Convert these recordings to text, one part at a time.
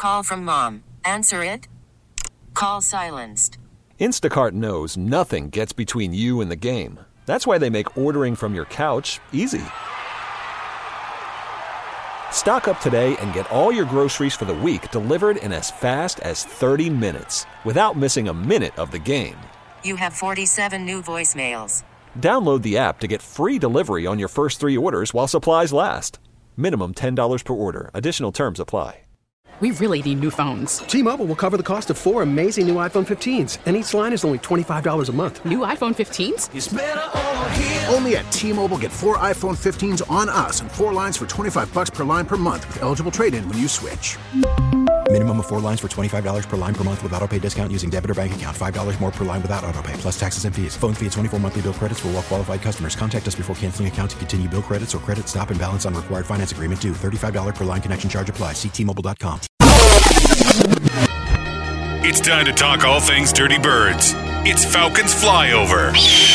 Call from mom. Answer it. Call silenced. Instacart knows nothing gets between you and the game. That's why they make ordering from your couch easy. Stock up today and get all your groceries for the week delivered in as fast as 30 minutes without missing a minute of the game. You have 47 new voicemails. Download the app to get free delivery on your first 3 orders while supplies last. Minimum $10 per order. Additional terms apply. We really need new phones. T-Mobile will cover the cost of 4 amazing new iPhone 15s, and each line is only $25 a month. New iPhone 15s? It's better over here. Only at T-Mobile, get 4 iPhone 15s on us and 4 lines for $25 per line per month with eligible trade-in when you switch. Minimum of 4 lines for $25 per line per month with autopay discount using debit or bank account. $5 more per line without autopay, plus taxes and fees. Phone fee at 24 monthly bill credits for well-qualified customers. Contact us before canceling account to continue bill credits or credit stop and balance on required finance agreement due. $35 per line connection charge applies. See T-Mobile.com. It's time to talk all things Dirty Birds. It's Falcons Flyover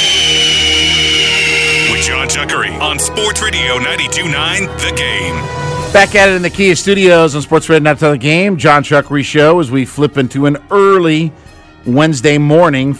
with John Chuckery on Sports Radio 92.9 The Game. Back at it in the Kia Studios on Sports Radio 92.9 The Game. John Chuckery Show as we flip into an early Wednesday morning.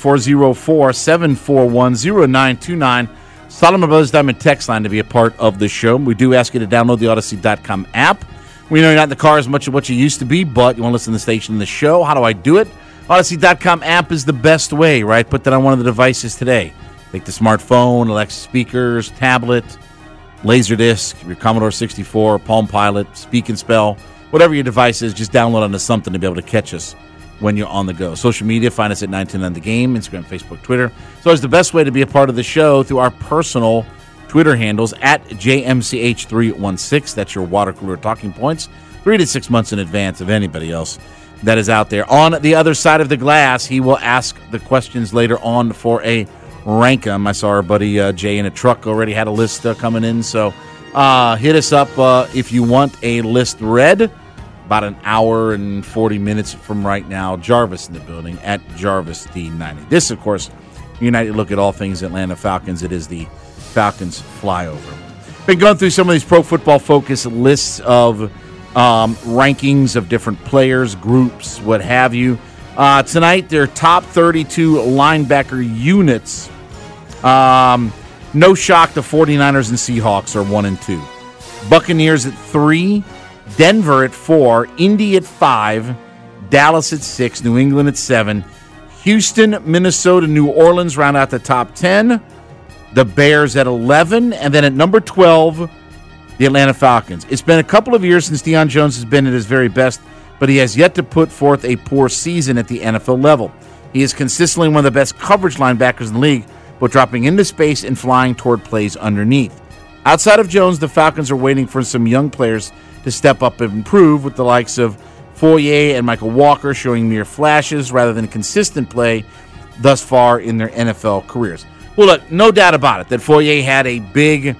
404-741-0929. Solomon Brothers Diamond text line to be a part of the show. We do ask you to download the Odyssey.com app. We know you're not in the car as much as what you used to be, but you want to listen to the station and the show. How do I do it? Odyssey.com app is the best way, right? Put that on one of the devices today. Take the smartphone, Alexa speakers, tablet, Laserdisc, your Commodore 64, Palm Pilot, Speak and Spell, whatever your device is, just download onto something to be able to catch us when you're on the go. Social media, find us at 929 The Game, Instagram, Facebook, Twitter. So it's the best way to be a part of the show through our personal Twitter handles at JMCH316. That's your water cooler talking points. 3 to 6 months in advance of anybody else that is out there. On the other side of the glass, he will ask the questions later on for a rank 'em. I saw our buddy Jay in a truck already had a list coming in. So hit us up if you want a list read. About an hour and 40 minutes from right now. Jarvis in the building at Jarvis D90. This, of course, United look at all things Atlanta Falcons. It is the Falcons Flyover. Been going through some of these Pro Football Focus lists of rankings of different players, groups, what have you. Tonight, their top 32 linebacker units. No shock, the 49ers and Seahawks are 1 and 2. Buccaneers at 3, Denver at 4, Indy at 5, Dallas at 6, New England at 7, Houston, Minnesota, New Orleans round out the top 10. The Bears at 11, and then at number 12, the Atlanta Falcons. It's been a couple of years since Deion Jones has been at his very best, but he has yet to put forth a poor season at the NFL level. He is consistently one of the best coverage linebackers in the league, but dropping into space and flying toward plays underneath. Outside of Jones, the Falcons are waiting for some young players to step up and improve, with the likes of Foye and Michael Walker showing mere flashes rather than consistent play thus far in their NFL careers. Well, look, no doubt about it that Foye had a big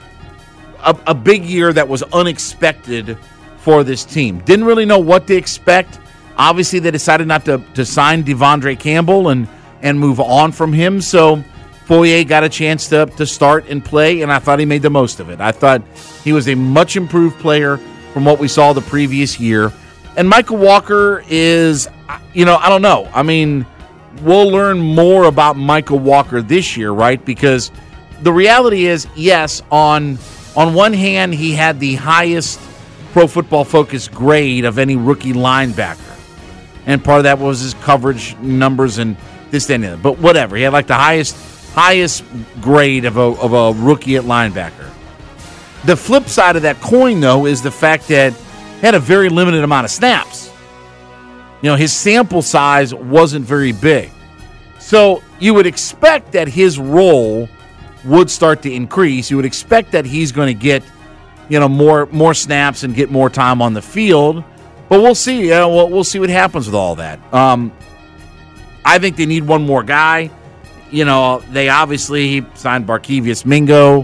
year that was unexpected for this team. Didn't really know what to expect. Obviously, they decided not to sign Devondre Campbell and move on from him. So Foye got a chance to start and play, and I thought he made the most of it. I thought he was a much improved player from what we saw the previous year. And Michael Walker is, I don't know. I mean, we'll learn more about Michael Walker this year, right? Because the reality is, yes, on one hand, he had the highest Pro Football Focus grade of any rookie linebacker. And part of that was his coverage numbers and this and that. But whatever. He had like the highest grade of a rookie at linebacker. The flip side of that coin, though, is the fact that he had a very limited amount of snaps. His sample size wasn't very big. So you would expect that his role would start to increase. You would expect that he's going to get, more snaps and get more time on the field. But we'll see. We'll see what happens with all that. I think they need one more guy. They obviously signed Barkevious Mingo.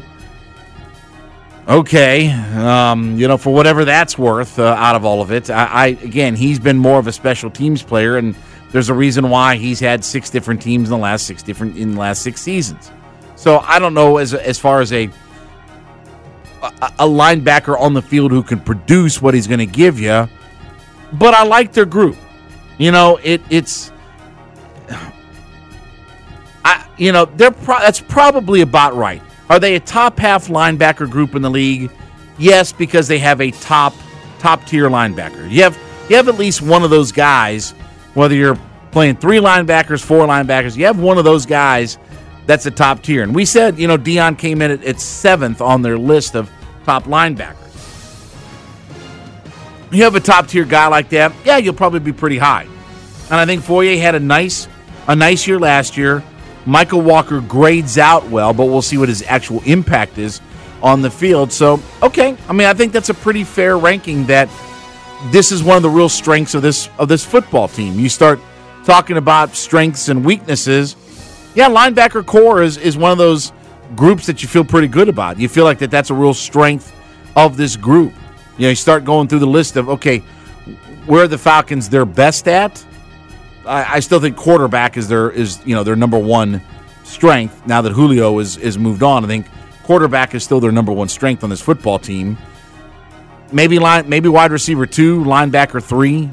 Okay, for whatever that's worth out of all of it. Again, he's been more of a special teams player, and there's a reason why he's had 6 different teams in the last 6 seasons. So I don't know as far as a linebacker on the field who can produce what he's going to give you. but I like their group. That's probably about right. Are they a top half linebacker group in the league? Yes, because they have a top tier linebacker. You have at least one of those guys, whether you're playing 3 linebackers, 4 linebackers, you have one of those guys that's a top tier. And we said, Deion came in at 7th on their list of top linebackers. You have a top tier guy like that, yeah, you'll probably be pretty high. And I think Foye had a nice year last year. Michael Walker grades out well, but we'll see what his actual impact is on the field. So, okay, I think that's a pretty fair ranking that this is one of the real strengths of this football team. You start talking about strengths and weaknesses. Yeah, linebacker core is one of those groups that you feel pretty good about. You feel like that's a real strength of this group. You start going through the list of, okay, where are the Falcons their best at? I still think quarterback is their number one strength. Now that Julio is moved on, I think quarterback is still their number one strength on this football team. Maybe wide receiver 2, linebacker 3.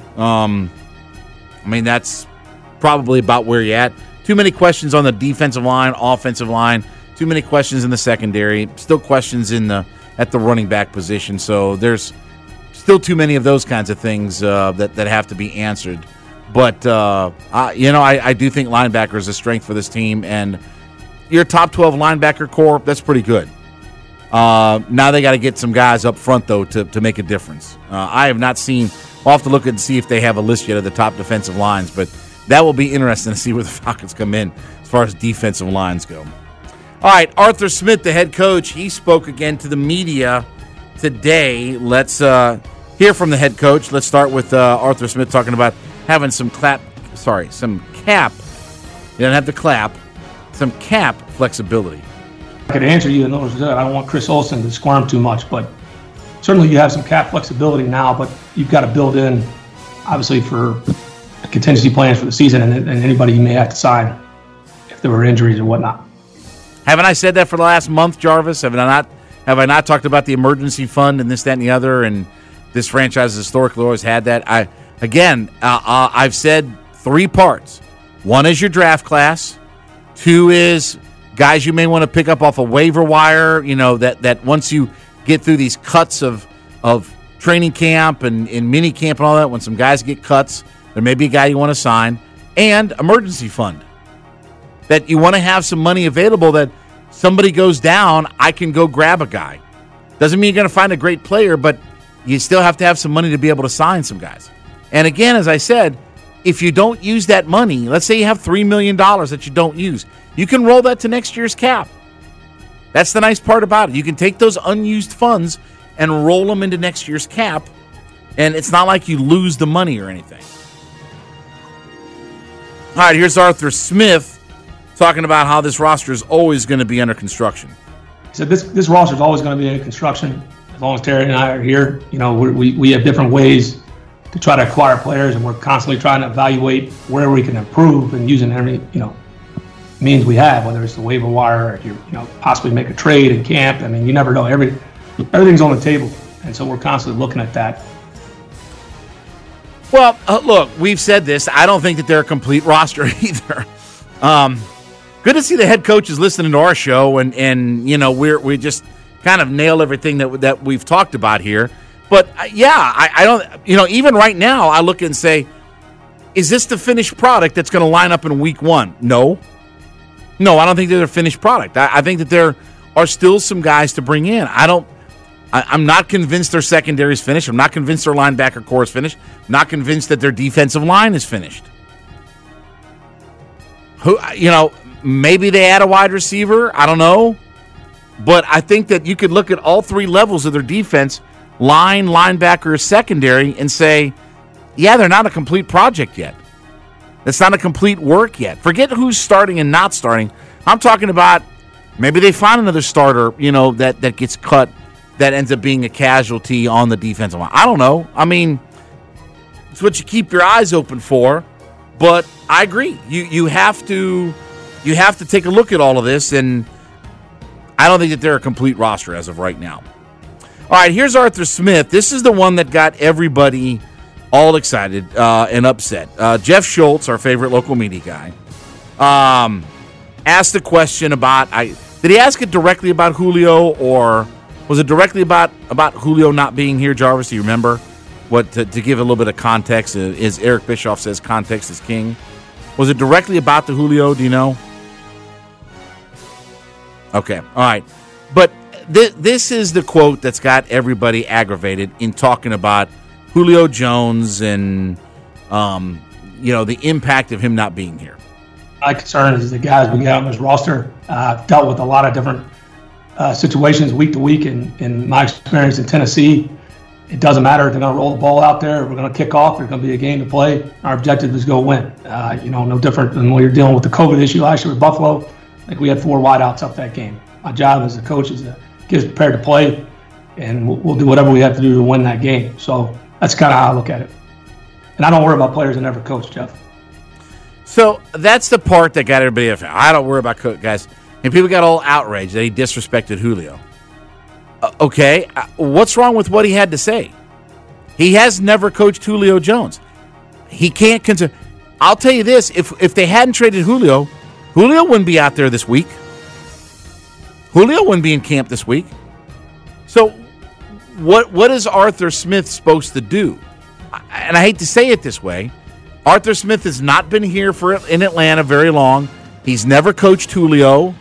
That's probably about where you're at. Too many questions on the defensive line, offensive line. Too many questions in the secondary. Still questions at the running back position. So there's still too many of those kinds of things that have to be answered. But I do think linebacker is a strength for this team, and your top 12 linebacker core, that's pretty good. Now they got to get some guys up front, though, to make a difference. I have not seen – I'll have to look and see if they have a list yet of the top defensive lines, but that will be interesting to see where the Falcons come in as far as defensive lines go. All right, Arthur Smith, the head coach, he spoke again to the media today. Let's hear from the head coach. Let's start with Arthur Smith talking about having some cap. You don't have to clap. Some cap flexibility. I could answer you in those. I don't want Chris Olsen to squirm too much, but certainly you have some cap flexibility now, but you've got to build in, obviously, for contingency plans for the season and anybody you may have to sign if there were injuries or whatnot. Haven't I said that for the last month, Jarvis? Have I not talked about the emergency fund and this, that, and the other? And this franchise has historically always had that. I've said 3 parts. 1 is your draft class. 2 is guys you may want to pick up off a waiver wire. That once you get through these cuts of training camp and mini camp and all that, when some guys get cuts, there may be a guy you want to sign. And emergency fund. That you want to have some money available that somebody goes down, I can go grab a guy. Doesn't mean you're going to find a great player, but you still have to have some money to be able to sign some guys. And again, as I said, if you don't use that money, let's say you have $3 million that you don't use, you can roll that to next year's cap. That's the nice part about it. You can take those unused funds and roll them into next year's cap, and it's not like you lose the money or anything. All right, here's Arthur Smith talking about how this roster is always going to be under construction. He said this roster is always going to be under construction as long as Terry and I are here. We have different ways to try to acquire players, and we're constantly trying to evaluate where we can improve and using every means we have, whether it's the waiver wire or possibly make a trade in camp. You never know. Everything's on the table, and so we're constantly looking at that. Well, look, we've said this. I don't think that they're a complete roster either. Good to see the head coach is listening to our show, and we just kind of nail everything that we've talked about here. But I don't, even right now, I look and say, is this the finished product that's going to line up in week 1? No, I don't think they're a finished product. I think that there are still some guys to bring in. I'm not convinced their secondary is finished. I'm not convinced their linebacker core is finished. I'm not convinced that their defensive line is finished. Maybe they add a wide receiver. I don't know. But I think that you could look at all 3 levels of their defense, line, linebacker, secondary, and say, yeah, they're not a complete project yet. It's not a complete work yet. Forget who's starting and not starting. I'm talking about maybe they find another starter, that gets cut, that ends up being a casualty on the defensive line. I don't know. It's what you keep your eyes open for. But I agree. You have to take a look at all of this, and I don't think that they're a complete roster as of right now. All right, here's Arthur Smith. This is the one that got everybody all excited and upset. Jeff Schultz, our favorite local media guy, asked a question about, did he ask it directly about Julio, or was it directly about Julio not being here, Jarvis? Do you remember? To give a little bit of context, as Eric Bischoff says, context is king. Was it directly about the Julio? Do you know? Okay, all right. But this is the quote that's got everybody aggravated in talking about Julio Jones and the impact of him not being here. My concern is the guys we got on this roster dealt with a lot of different situations week to week. In my experience in Tennessee, it doesn't matter if they're going to roll the ball out there, we're going to kick off, there's going to be a game to play. Our objective is to go win. No different than when you're dealing with the COVID issue last year with Buffalo. I think we had 4 wideouts up that game. My job as a coach is to get us prepared to play, and we'll do whatever we have to do to win that game. So that's kind of how I look at it. And I don't worry about players that never coach, Jeff. So that's the part that got everybody. I don't worry about guys. And people got all outraged that he disrespected Julio. Okay, what's wrong with what he had to say? He has never coached Julio Jones. He can't consider. I'll tell you this: if they hadn't traded Julio wouldn't be out there this week. Julio wouldn't be in camp this week. So, what is Arthur Smith supposed to do? And I hate to say it this way, Arthur Smith has not been here in Atlanta very long. He's never coached Julio.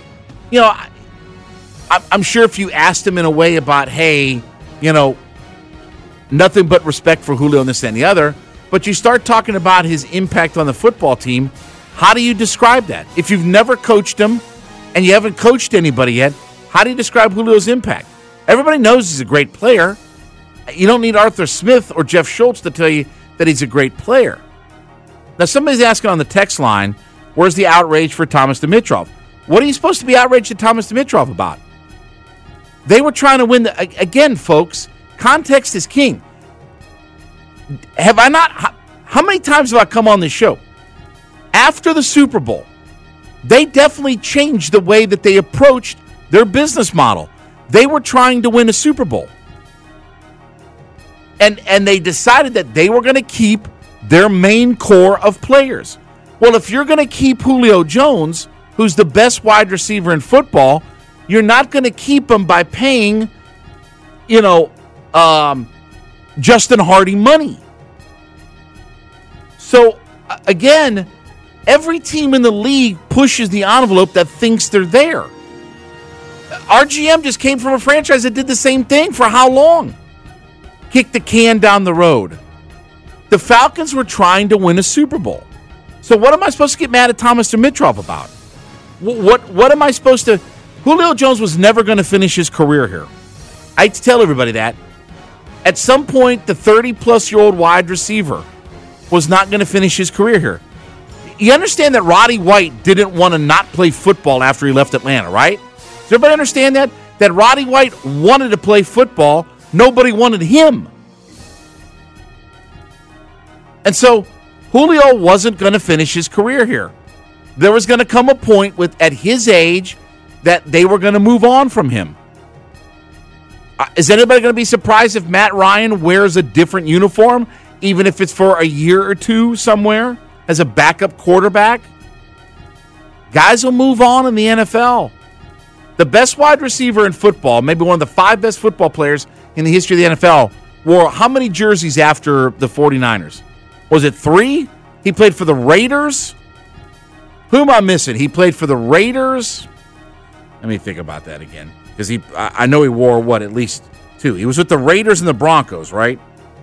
I'm sure if you asked him in a way about, hey, nothing but respect for Julio and this and the other, but you start talking about his impact on the football team, how do you describe that? If you've never coached him and you haven't coached anybody yet, how do you describe Julio's impact? Everybody knows he's a great player. You don't need Arthur Smith or Jeff Schultz to tell you that he's a great player. Now, somebody's asking on the text line, where's the outrage for Thomas Dimitrov? What are you supposed to be outraged at Thomas Dimitrov about? They were trying to win. Again, folks, context is king. Have I not? How many times have I come on this show? After the Super Bowl, they definitely changed the way that they approached their business model. They were trying to win a Super Bowl. And they decided that they were going to keep their main core of players. Well, if you're going to keep Julio Jones, who's the best wide receiver in football, you're not going to keep him by paying, Justin Hardy money. So, again, every team in the league pushes the envelope that thinks they're there. Our GM just came from a franchise that did the same thing for how long? Kicked the can down the road. The Falcons were trying to win a Super Bowl. So what am I supposed to get mad at Thomas Dimitrov about? What am I supposed to... Julio Jones was never going to finish his career here. I hate to tell everybody that. At some point, the 30-plus-year-old wide receiver was not going to finish his career here. You understand that Roddy White didn't want to not play football after he left Atlanta, right? Does everybody understand that? That Roddy White wanted to play football. Nobody wanted him. And so Julio wasn't going to finish his career here. There was going to come a point at his age that they were going to move on from him. Is anybody going to be surprised if Matt Ryan wears a different uniform, even if it's for a year or two somewhere as a backup quarterback? Guys will move on in the NFL. The best wide receiver in football, maybe one of the 5 best football players in the history of the NFL, wore how many jerseys after the 49ers? Was it 3? He played for the Raiders? Who am I missing? He played for the Raiders. Let me think about that again. Because I know he wore, at least 2. He was with the Raiders and the Broncos, right?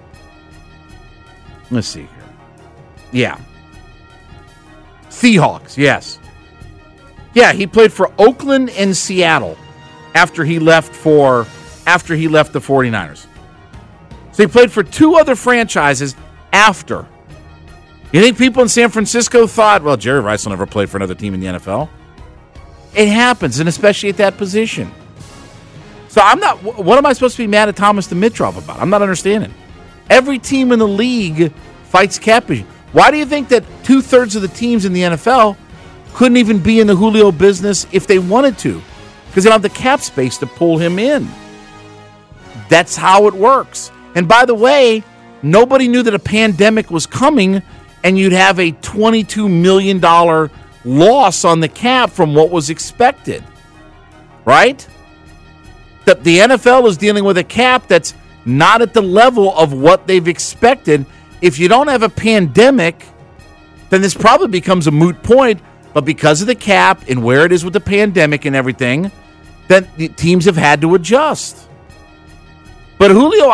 Let's see here. Yeah. Seahawks, yes. Yeah, he played for Oakland and Seattle after he left the 49ers. So he played for 2 other franchises after. You think people in San Francisco thought, well, Jerry Rice will never play for another team in the NFL? It happens, and especially at that position. So what am I supposed to be mad at Thomas Dimitrov about? I'm not understanding. Every team in the league fights cap issue. Why do you think that 2/3 of the teams in the NFL couldn't even be in the Julio business if they wanted to? Because they don't have the cap space to pull him in. That's how it works. And by the way, nobody knew that a pandemic was coming, and you'd have a $22 million loss on the cap from what was expected, right? The NFL is dealing with a cap that's not at the level of what they've expected. If you don't have a pandemic, then this probably becomes a moot point. But because of the cap and where it is with the pandemic and everything, then the teams have had to adjust. But Julio,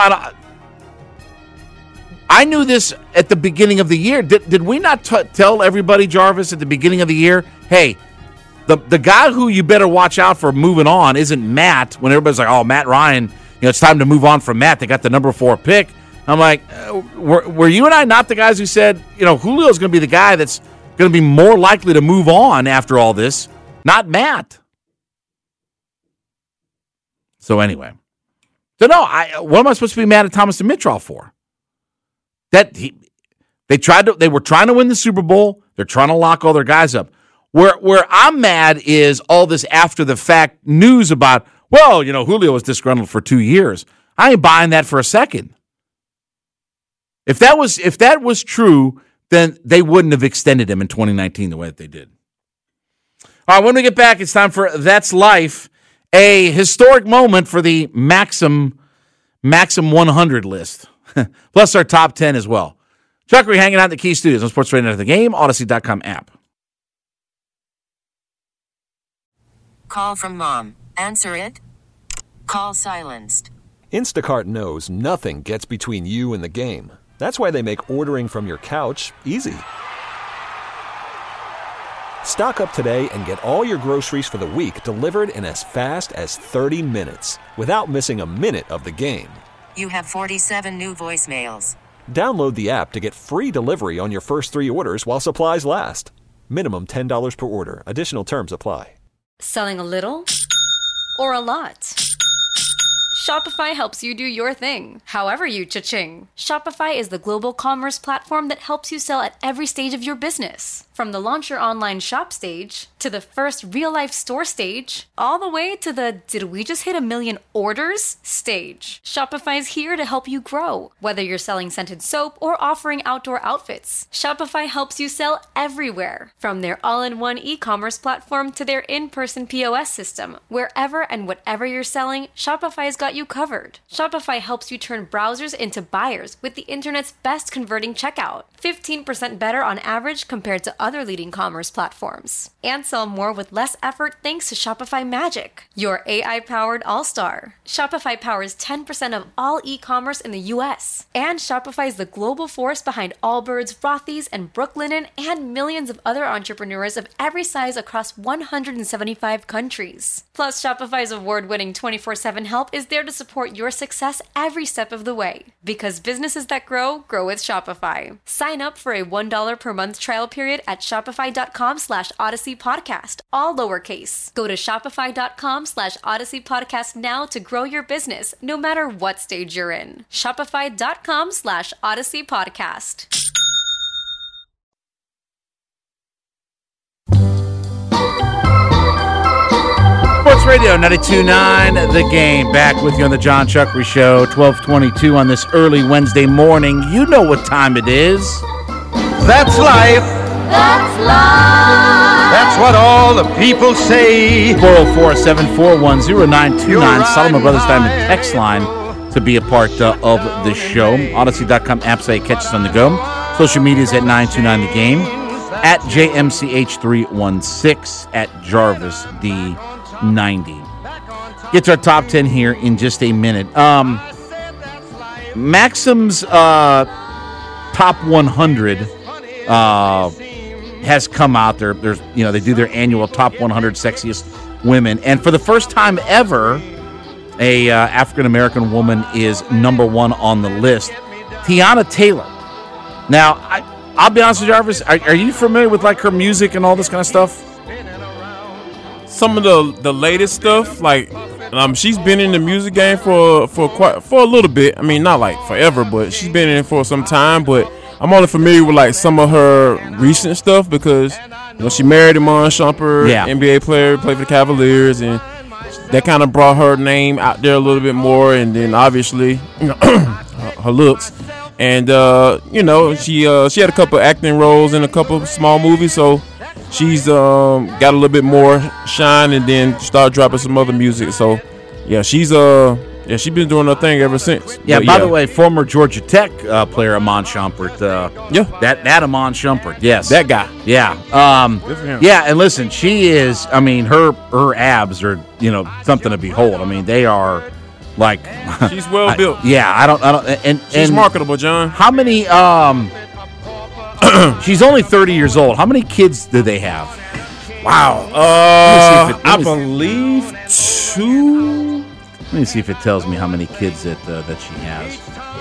I knew this at the beginning of the year. Did we not tell everybody, Jarvis, at the beginning of the year, hey, the guy who you better watch out for moving on isn't Matt, when everybody's like, oh, Matt Ryan, it's time to move on from Matt. They got the number 4 pick. I'm like, were you and I not the guys who said, Julio's going to be the guy that's going to be more likely to move on after all this, not Matt? So anyway. So no, what am I supposed to be mad at Thomas Dimitroff for? That they were trying to win the Super Bowl. They're trying to lock all their guys up. Where I'm mad is all this after the fact news about, well, Julio was disgruntled for 2 years. I ain't buying that for a second. If that was true, then they wouldn't have extended him in 2019 the way that they did. All right, when we get back, it's time for That's Life, a historic moment for the Maxim 100 list, plus our top 10 as well. Chuck, we're hanging out in the Key Studios on Sports Radio Night of the Game, Odyssey.com app. Call from mom. Answer it. Call silenced. Instacart knows nothing gets between you and the game. That's why they make ordering from your couch easy. Stock up today and get all your groceries for the week delivered in as fast as 30 minutes without missing a minute of the game. You have 47 new voicemails. Download the app to get free delivery on your first 3 orders while supplies last. Minimum $10 per order. Additional terms apply. Selling a little or a lot? Shopify helps you do your thing, however you cha-ching. Shopify is the global commerce platform that helps you sell at every stage of your business. From the launch your online shop stage, to the first real-life store stage, all the way to the did we just hit 1 million orders stage. Shopify's here to help you grow. Whether you're selling scented soap or offering outdoor outfits, Shopify helps you sell everywhere. From their all-in-one e-commerce platform to their in-person POS system, wherever and whatever you're selling, Shopify's got you covered. Shopify helps you turn browsers into buyers with the internet's best converting checkout. 15% better on average compared to other leading commerce platforms. And sell more with less effort thanks to Shopify Magic, your AI-powered all-star. Shopify powers 10% of all e-commerce in the U.S. And Shopify is the global force behind Allbirds, Rothy's, and Brooklinen, and millions of other entrepreneurs of every size across 175 countries. Plus, Shopify's award-winning 24/7 help is there to support your success every step of the way. Because businesses that grow with Shopify. Sign up for a $1 per month trial period at shopify.com/Odyssey Podcast, all lowercase. Go to shopify.com/Odyssey Podcast now to grow your business, no matter what stage you're in. Shopify.com/Odyssey Podcast. Sports Radio 92.9 The Game. Back with you on the John Chuckery Show, 12:22 on this early Wednesday morning. You know what time it is. That's life. That's life. That's what all the people say. 404-741-0929. Solomon Brothers Diamond text line to be a part of the show. Odyssey.com app site, catch us on the go. Social media is at 929 The Game. At JMCH316. At JarvisD90. Get to our top 10 here in just a minute. Maxim's top 100 has come out. There's they do their annual top 100 sexiest women, and for the first time ever, a African American woman is number 1 on the list. Tiana Taylor. Now, I'll be honest with you, Jarvis. Are you familiar with like her music and all this kind of stuff? Some of the latest stuff, like she's been in the music game for a little bit. I mean, not like forever, but she's been in it for some time. But I'm only familiar with like some of her recent stuff because she married Iman Shumpert, NBA player, played for the Cavaliers, and that kind of brought her name out there a little bit more. And then obviously, her looks. And she had a couple acting roles in a couple of small movies, so she's got a little bit more shine, and then started dropping some other music. So yeah, she's been doing her thing ever since. Yeah. By the way, former Georgia Tech player Amon Shumpert. That Amon Shumpert. Yes, that guy. Yeah. Good for him. Yeah, and listen, she is. I mean, her abs are something to behold. I mean, they are like she's well built. Yeah, I don't. And she's marketable, John. How many? She's only 30 years old. How many kids do they have? Wow. I believe 2. Let me see if it tells me how many kids that she has.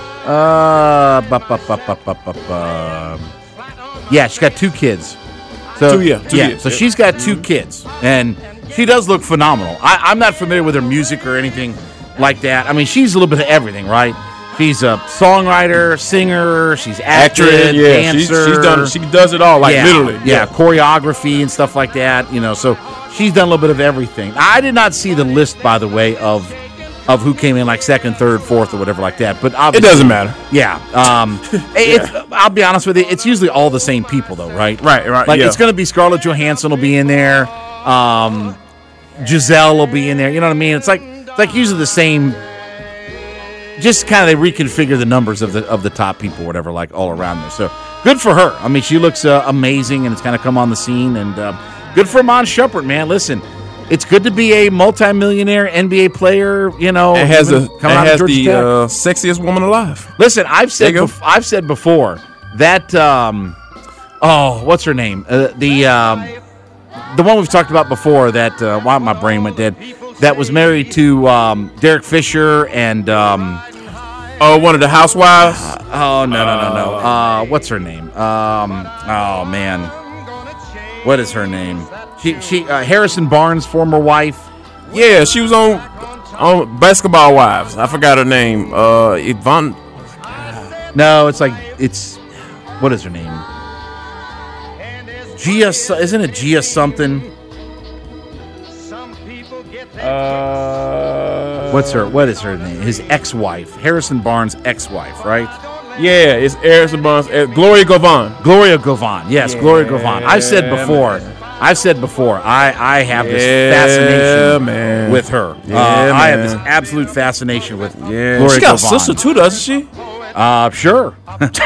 Yeah, she's got 2 kids. So 2 years. So she's got 2 kids, and she does look phenomenal. I'm not familiar with her music or anything like that. I mean, she's a little bit of everything, right? She's a songwriter, singer. She's actress, dancer. She does it all, literally. Yeah, choreography and stuff like that. So she's done a little bit of everything. I did not see the list, by the way, of who came in like 2nd, 3rd, 4th, or whatever like that. But obviously, it doesn't matter. Yeah. I'll be honest with you. It's usually all the same people, though, right? Right. Like it's going to be Scarlett Johansson will be in there. Giselle will be in there. You know what I mean? It's like usually the same. Just kind of they reconfigure the numbers of the top people, whatever, like all around there. So good for her. I mean, she looks amazing, and it's kind of come on the scene. And good for Amon Shumpert, man. Listen, it's good to be a multimillionaire NBA player. It has the sexiest woman alive. Listen, I've said before that. What's her name? The one we've talked about before. That why my brain went dead. That was married to Derek Fisher and one of the housewives. No. What's her name? Oh man, what is her name? She Harrison Barnes' former wife. Yeah, she was on Basketball Wives. I forgot her name. Yvonne. No, it's what is her name? Gia, isn't it Gia something? What is her name? His ex-wife, Harrison Barnes' ex-wife, right? Yeah, it's Harrison Barnes. Gloria Govan. Gloria Govan. Yes, yeah. Gloria Govan. I've said before. I have this fascination with her. I have this absolute fascination with Gloria Govan. She got a sister too, doesn't she? Sure.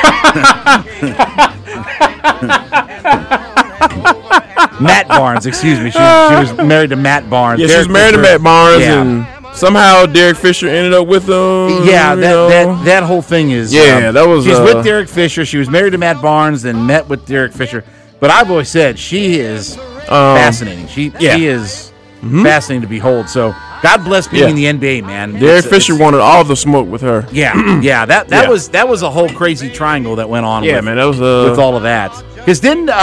Matt Barnes, excuse me. She was married to Matt Barnes. Yeah, she was married to Matt Barnes, and somehow Derek Fisher ended up with him. Yeah, that whole thing is. Yeah, that was. She's with Derek Fisher. She was married to Matt Barnes, then met with Derek Fisher. But I've always said she is fascinating. She is fascinating to behold. So God bless being in the NBA, man. Derek Fisher wanted all the smoke with her. Yeah, yeah. That was a whole crazy triangle that went on. Yeah, man, that was with all of that. Because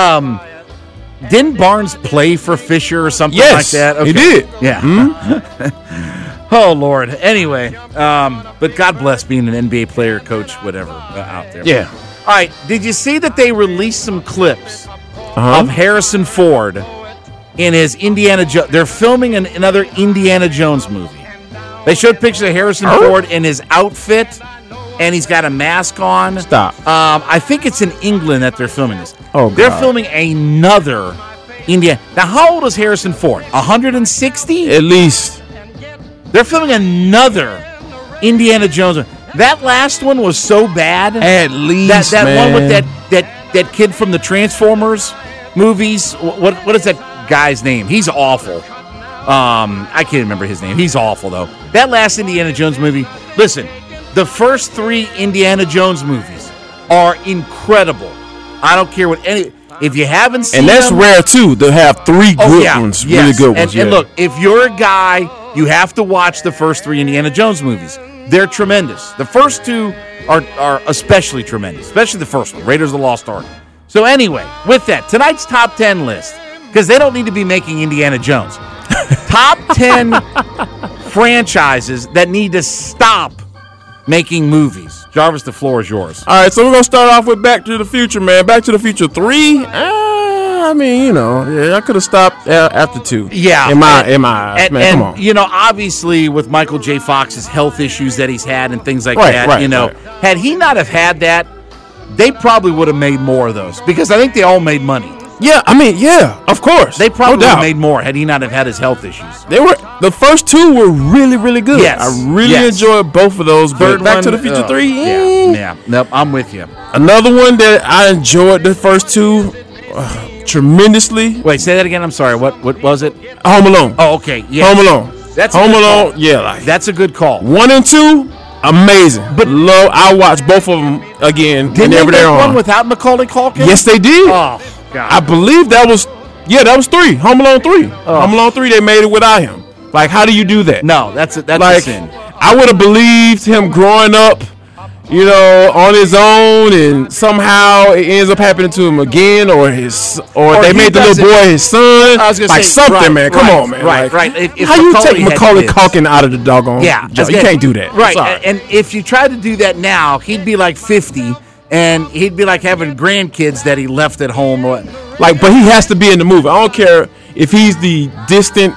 didn't Barnes play for Fisher or something like that? Okay. He did. Yeah. Oh, Lord. Anyway, but God bless being an NBA player, coach, whatever, out there. Yeah. All right. Did you see that they released some clips of Harrison Ford in his Indiana Jones? They're filming another Indiana Jones movie. They showed pictures of Harrison Ford in his outfit, and he's got a mask on. Stop. I think it's in England that they're filming this. Oh, God. They're filming another Indiana. Now, how old is Harrison Ford? 160? At least. They're filming another Indiana Jones. That last one was so bad. At least, that one with that kid from the Transformers movies. What is that guy's name? He's awful. I can't remember his name. He's awful, though. That last Indiana Jones movie, listen, the first 3 Indiana Jones movies are incredible. I don't care what if you haven't seen them. And that's rare, too, to have 3 good ones, really good ones. And look, if you're a guy, you have to watch the first 3 Indiana Jones movies. They're tremendous. The first 2 are especially tremendous, especially the first one, Raiders of the Lost Ark. So anyway, with that, tonight's top 10 list, because they don't need to be making Indiana Jones. Top 10 franchises that need to stop making movies. Jarvis, the floor is yours. All right, so we're going to start off with Back to the Future, man. Back to the Future 3? I mean, I could have stopped after 2. Yeah. In my eyes, man, come on. Obviously with Michael J. Fox's health issues that he's had and things like that, right. had he not have had that, they probably would have made more of those because I think they all made money. Yeah, I mean, of course. They probably would have made more had he not have had his health issues. The first 2 were really, really good. Yes. I really enjoyed both of those. Third Back one, to the Future 3. Yeah. Nope, I'm with you. Another one that I enjoyed the first 2 tremendously. Wait, say that again. I'm sorry. What was it? Home Alone. Oh, okay. Yeah. Home Alone. That's Home Alone. Call. Yeah, that's a good call. 1 and 2, amazing. But I watched both of them again. Didn't they make one without Macaulay Culkin? Yes, they did. Oh God. I believe that was 3. Home Alone 3. Home Alone 3. They made it without him. Like, how do you do that? No, that's like, a sin. I would have believed him growing up, on his own, and somehow it ends up happening to him again, or they made the little boy his son. I was gonna like say, something, man. Come on, man. Right. How you take Macaulay Culkin out of the doggone? Yeah, job? You can't do that. Right. And if you tried to do that now, he'd be like 50, and he'd be like having grandkids that he left at home. But he has to be in the movie. I don't care if he's the distant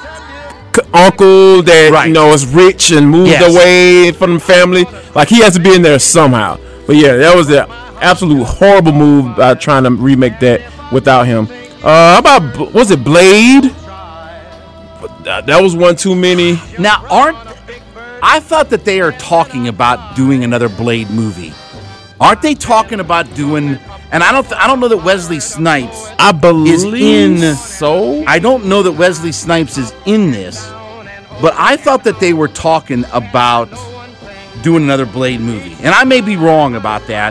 uncle that is rich and moved away from the family. Like, he has to be in there somehow. But yeah, that was the absolute horrible move by trying to remake that without him. How about, was it Blade? That was one too many. Now, I thought that they are talking about doing another Blade movie. Aren't they talking about doing? And I don't know that Wesley Snipes is in. So I don't know that Wesley Snipes is in this, but I thought that they were talking about doing another Blade movie, and I may be wrong about that.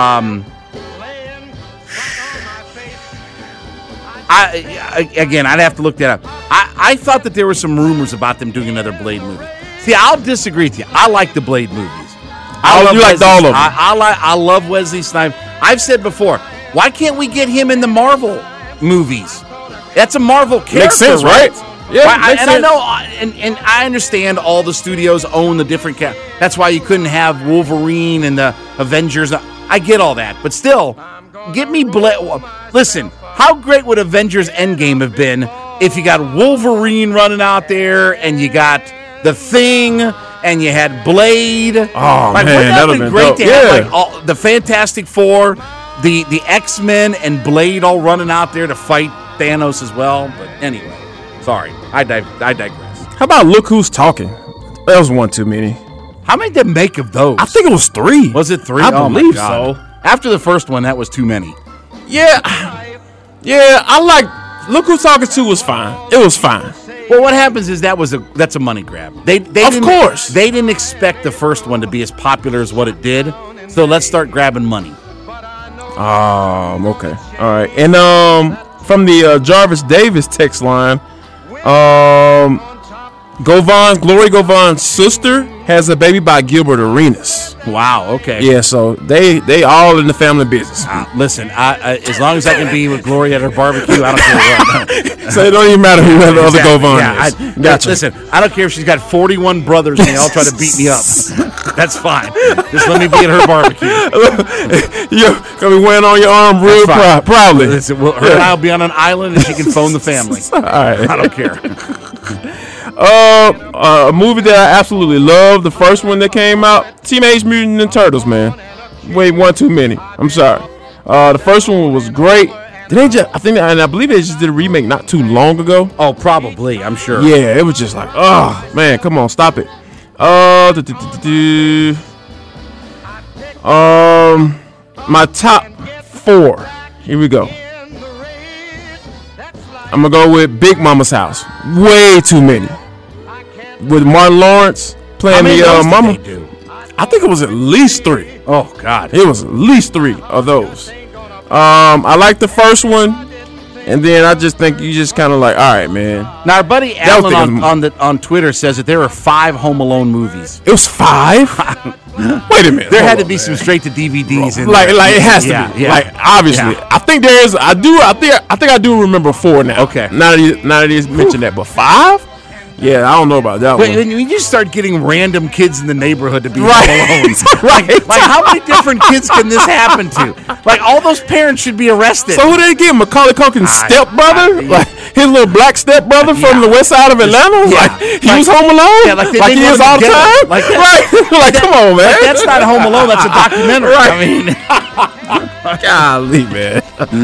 I'd have to look that up. I thought that there were some rumors about them doing another Blade movie. See, I'll disagree with you. I like the Blade movies. You liked all of them. I love Wesley Snipes. I've said before, why can't we get him in the Marvel movies? That's a Marvel character, makes sense, right? Yeah, makes sense. I know, and I understand all the studios own the different characters. That's why you couldn't have Wolverine and the Avengers. I get all that, but still, give me Listen, how great would Avengers Endgame have been if you got Wolverine running out there and you got the Thing and you had Blade? Oh, man, wouldn't that have been great dope. to have the Fantastic Four, the X-Men, and Blade all running out there to fight Thanos as well? But anyway, sorry, I digress. How about Look Who's Talking? That was one too many. How many did they make of those? I think it was 3. Was it 3? I believe so. After the first one, that was too many. Yeah, I like Look Who's Talking 2 was fine. It was fine. Well, what happens is that's a money grab. They didn't expect the first one to be as popular as what it did, so let's start grabbing money. Okay, all right. And from the Jarvis Davis text line, Glory Govan's sister has a baby by Gilbert Arenas. Wow. Okay. Yeah. So they all in the family business. Listen, as long as I can be with Glory at her barbecue, I don't care what. So it don't even matter who the other Govan is. Gotcha. Listen, I don't care if she's got 41 brothers and they all try to beat me up. That's fine. Just let me be at her barbecue. You're gonna be wearing on your arm real proudly. Listen, her and I'll be on an island and she can phone the family. All right. I don't care. A movie that I absolutely love, the first one that came out, Teenage Mutant Ninja Turtles, man. Wait, one too many. I'm sorry. The first one was great. I believe they just did a remake not too long ago. Oh, probably. I'm sure. Yeah, it was just like, oh man, come on, stop it. My top 4. Here we go. I'm gonna go with Big Mama's House. Way too many. With Martin Lawrence playing the mama. I think it was at least 3. Oh God, it was at least 3 of those. I like the first one, and then I just think you just kind of like, all right, man. Now our buddy Alan on Twitter says that there are 5 Home Alone movies. It was 5. Wait a minute. There had to be some straight to DVDs in like there. Like it has to be. Yeah. Like obviously. Yeah. I think there is. I think I do remember 4 now. Okay. Now that he's mentioned that, but 5. Yeah, I don't know about that But one. then you just start getting random kids in the neighborhood to be Right. Home Alone. Like how many different kids can this happen to? Like, all those parents should be arrested. So who did they get? Macaulay Culkin's stepbrother? Like his little black stepbrother from the west side of Atlanta? Yeah. Like he was Home Alone? Yeah, like he is all the time? Like right. Like, come on, man. Like, that's not Home Alone. That's a documentary. Right. I mean, golly, man.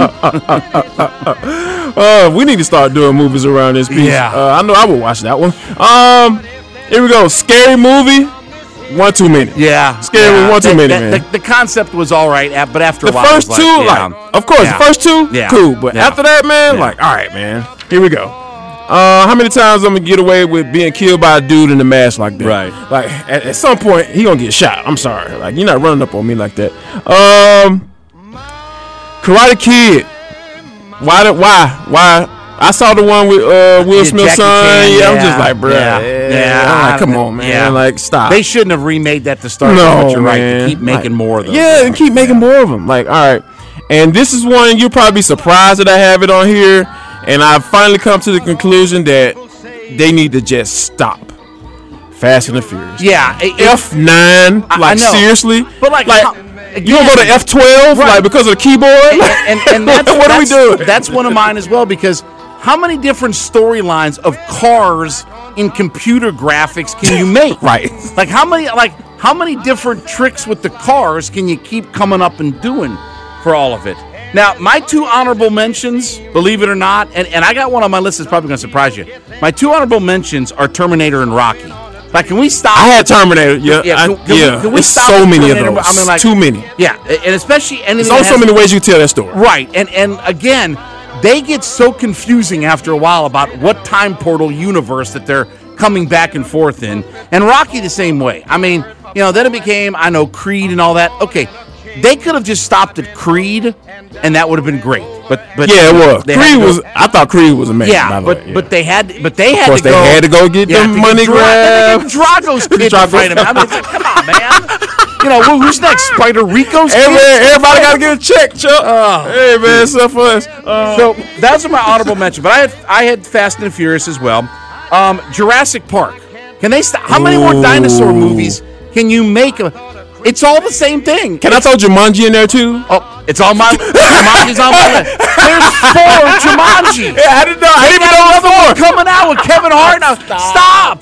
We need to start doing movies around this piece. Yeah. I know I would watch that one. Here we go. Scary movie. One too many. yeah. Scary movie. One too many, man. The concept was all right, but after The a while, it was first two, of course, the first two, cool. But after that, man, all right, man. Here we go. How many times I'm gonna get away with being killed by a dude in a mask like that? Right. Like at some point, he gonna get shot. I'm sorry. Like, you're not running up on me like that. Karate Kid. Why? I saw the one with Will Smith's son. Yeah, I'm just like, bro. Yeah. Come on, man. Yeah. Like, stop. They shouldn't have remade that to start. No, with, you're right. man. To keep making more of those. Yeah, and keep making more of them. Like, all right. And this is one you'll probably be surprised that I have it on here. And I've finally come to the conclusion that they need to just stop. Fast and the Furious. Yeah. F9. I know. Seriously. But like you don't go to F12 like because of the keyboard? And that's, what are we doing? That's one of mine as well, because how many different storylines of cars in computer graphics can you make? Right. Like how many different tricks with the cars can you keep coming up and doing for all of it? Now, my two honorable mentions, believe it or not, and I got one on my list that's probably going to surprise you. My two honorable mentions are Terminator and Rocky. Like, can we stop? I had Terminator. Yeah. Can we stop so many of Terminator? those. I mean, like, too many. Yeah, and especially anything. There's only so many ways you tell that story. Right, and again, they get so confusing after a while about what time portal universe that they're coming back and forth in. And Rocky the same way. I mean, then it became, Creed and all that. Okay, they could have just stopped at Creed, and that would have been great. But yeah, it was. I thought Creed was amazing. Yeah, but they had to go. They had to go get them money grabs. Drago's kid to fight him. I mean, it's like, come on, man. Who's next? Spider Rico's kid? Everybody got to get a check, Chuck. Hey, man, it's up for us. So those are my honorable mention. But I had Fast and Furious as well. Jurassic Park. Can they stop? How many more dinosaur movies can you make? It's all the same thing. Can I throw Jumanji in there too? Oh, it's on my Jumanji's on my list. There's 4 Jumanji. Yeah, I didn't know another one coming out with Kevin Hart. Now, stop.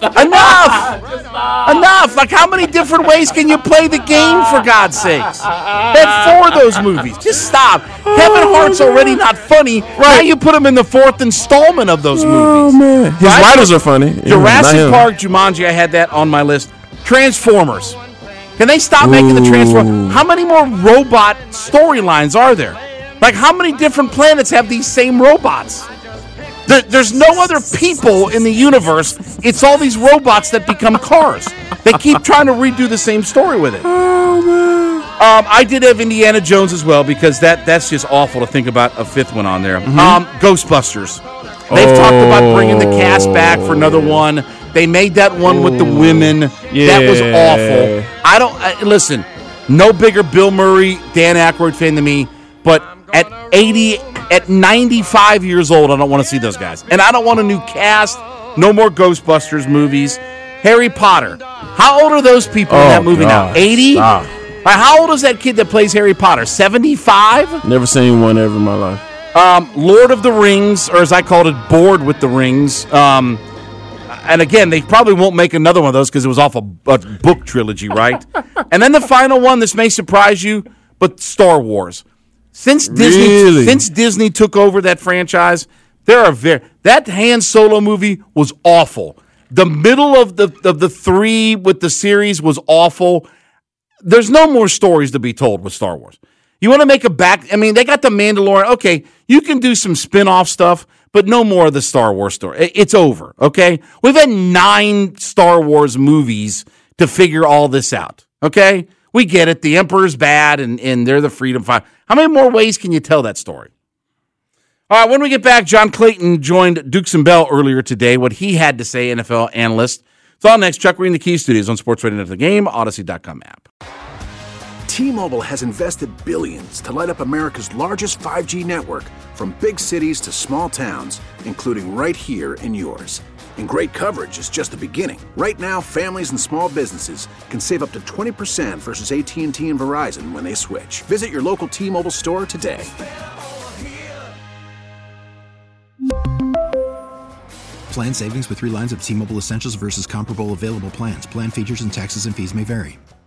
Enough. Like, how many different ways can you play the game, for God's sakes? They had 4 of those movies. Just stop. Kevin Hart's already not funny. Right. Now you put him in the 4th installment of those movies. Oh, man. His writers are funny. Jurassic Park, Jumanji, I had that on my list. Transformers. Can they stop making the Transformers? How many more robot storylines are there? Like, how many different planets have these same robots? There's no other people in the universe. It's all these robots that become cars. They keep trying to redo the same story with it. Oh, man. I did have Indiana Jones as well, because that's just awful to think about a 5th one on there. Ghostbusters. They've talked about bringing the cast back for another one. They made that one with the women. Yeah. That was awful. Listen, no bigger Bill Murray, Dan Aykroyd fan than me, but at 95 years old, I don't want to see those guys. And I don't want a new cast. No more Ghostbusters movies. Harry Potter. How old are those people in that movie now? 80? How old is that kid that plays Harry Potter? 75? Never seen one ever in my life. Lord of the Rings, or as I called it, Bored with the Rings. And again, they probably won't make another one of those because it was off a book trilogy, right? And then the final one, this may surprise you, but Star Wars. Since Disney took over that franchise, that Han Solo movie was awful. The middle of the 3 with the series was awful. There's no more stories to be told with Star Wars. You want to make they got the Mandalorian. Okay, you can do some spin-off stuff, but no more of the Star Wars story. It's over, okay? We've had 9 Star Wars movies to figure all this out, okay? We get it. The Emperor's bad, and they're the freedom fighter. How many more ways can you tell that story? All right, when we get back, John Clayton joined Dukes and Bell earlier today, what he had to say, NFL analyst. It's all next. Chuck Reed in the Key Studios on Sports Radio Net The Game, Odyssey.com app. T-Mobile has invested billions to light up America's largest 5G network, from big cities to small towns, including right here in yours. And great coverage is just the beginning. Right now, families and small businesses can save up to 20% versus AT&T and Verizon when they switch. Visit your local T-Mobile store today. Plan savings with 3 lines of T-Mobile Essentials versus comparable available plans. Plan features and taxes and fees may vary.